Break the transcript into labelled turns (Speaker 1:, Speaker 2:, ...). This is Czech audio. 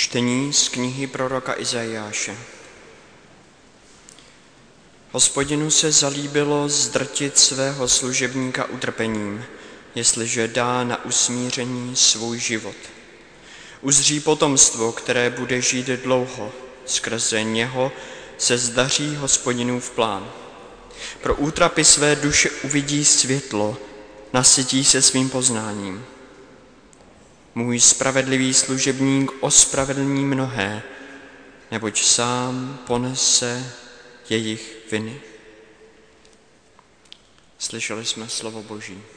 Speaker 1: Čtení z knihy proroka Izajáše. Hospodinu se zalíbilo zdrtit svého služebníka utrpením, jestliže dá na usmíření svůj život. Uzří potomstvo, které bude žít dlouho, skrze něho se zdaří Hospodinův plán. Pro útrapy své duše uvidí světlo, nasytí se svým poznáním. Můj spravedlivý služebník ospravedlní mnohé, neboť sám ponese jejich viny. Slyšeli jsme slovo Boží.